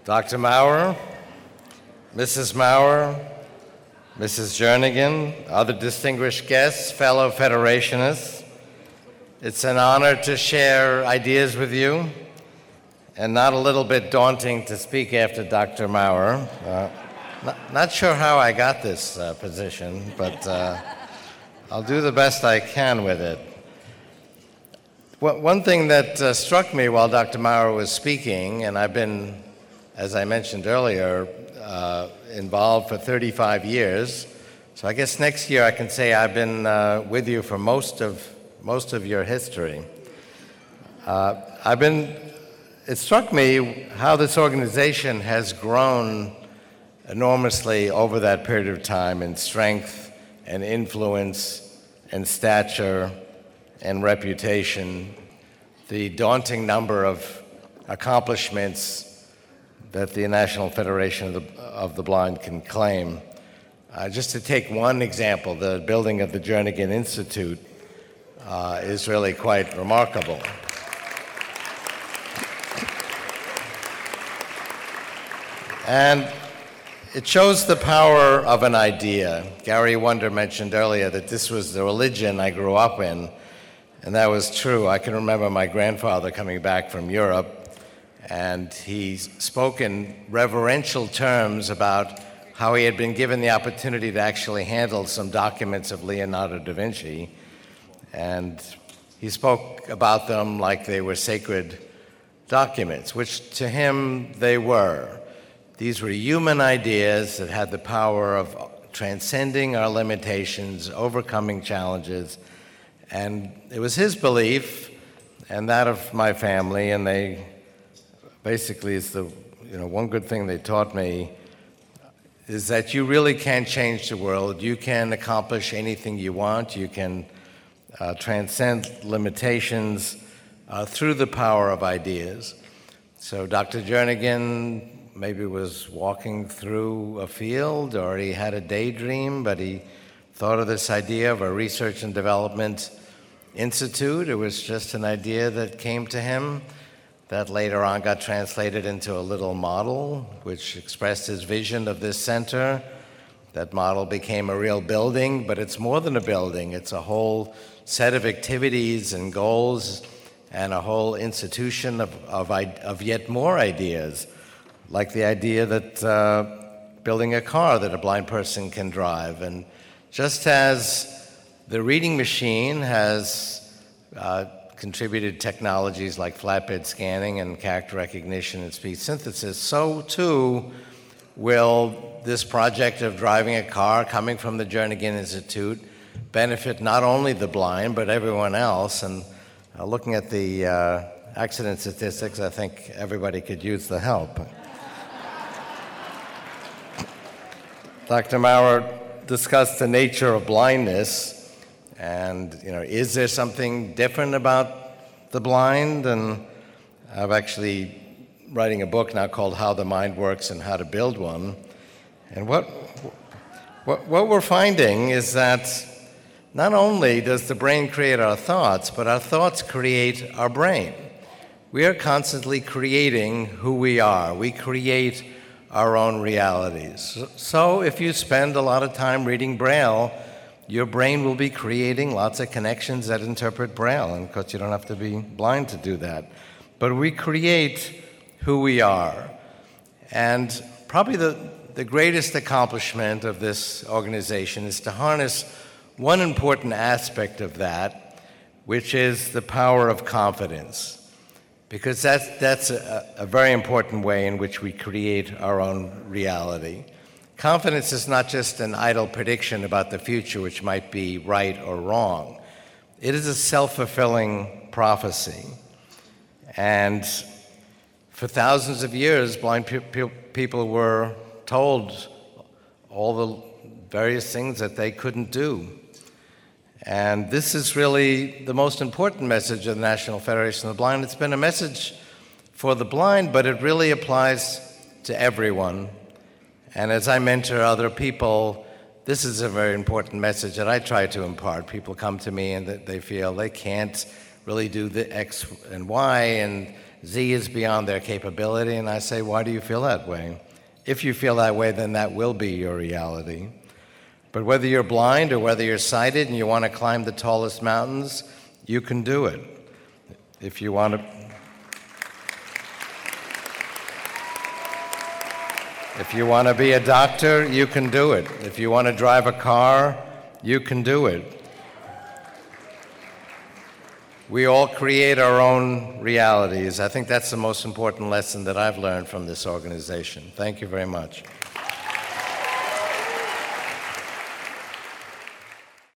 Dr. Maurer, Mrs. Maurer, Mrs. Jernigan, other distinguished guests, fellow Federationists, it's an honor to share ideas with you, and not a little bit daunting to speak after Dr. Maurer. Not sure how I got this position, but I'll do the best I can with it. One thing that struck me while Dr. Maurer was speaking, and I've been, as I mentioned earlier, involved for 35 years, so I guess next year I can say I've been with you for most of your history. It struck me how this organization has grown enormously over that period of time in strength and influence and stature and reputation, the daunting number of accomplishments that the National Federation of the Blind can claim. Just to take one example, the building of the Jernigan Institute is really quite remarkable. And it shows the power of an idea. Gary Wonder mentioned earlier that this was the religion I grew up in, and that was true. I can remember my grandfather coming back from Europe, and he spoke in reverential terms about how he had been given the opportunity to actually handle some documents of Leonardo da Vinci, and he spoke about them like they were sacred documents, which to him they were. These were human ideas that had the power of transcending our limitations, overcoming challenges, and it was his belief and that of my family, and they basically, it's the one good thing they taught me is that you really can change the world. You can accomplish anything you want. You can transcend limitations through the power of ideas. So Dr. Jernigan maybe was walking through a field, or he had a daydream, but he thought of this idea of a research and development institute. It was just an idea that came to him that later on got translated into a little model which expressed his vision of this center. That model became a real building, but it's more than a building. It's a whole set of activities and goals and a whole institution of yet more ideas, like the idea that building a car that a blind person can drive. And just as the reading machine has contributed technologies like flatbed scanning and character recognition and speech synthesis, so too will this project of driving a car coming from the Jernigan Institute benefit not only the blind, but everyone else. And looking at the accident statistics, I think everybody could use the help. Dr. Maurer discussed the nature of blindness, and is there something different about the blind? And I'm actually writing a book now called How the Mind Works and How to Build One. And what we're finding is that not only does the brain create our thoughts, but our thoughts create our brain. We are constantly creating who we are. We create our own realities. So if you spend a lot of time reading Braille, your brain will be creating lots of connections that interpret Braille, and of course you don't have to be blind to do that. But we create who we are. And probably the greatest accomplishment of this organization is to harness one important aspect of that, which is the power of confidence. Because that's a very important way in which we create our own reality. Confidence is not just an idle prediction about the future, which might be right or wrong. It is a self-fulfilling prophecy. And for thousands of years, blind people were told all the various things that they couldn't do. And this is really the most important message of the National Federation of the Blind. It's been a message for the blind, but it really applies to everyone. And as I mentor other people, this is a very important message that I try to impart. People come to me and they feel they can't really do the X and Y, and Z is beyond their capability. And I say, why do you feel that way? If you feel that way, then that will be your reality. But whether you're blind or whether you're sighted and you want to climb the tallest mountains, you can do it. If you want to... If you want to be a doctor, you can do it. If you want to drive a car, you can do it. We all create our own realities. I think that's the most important lesson that I've learned from this organization. Thank you very much.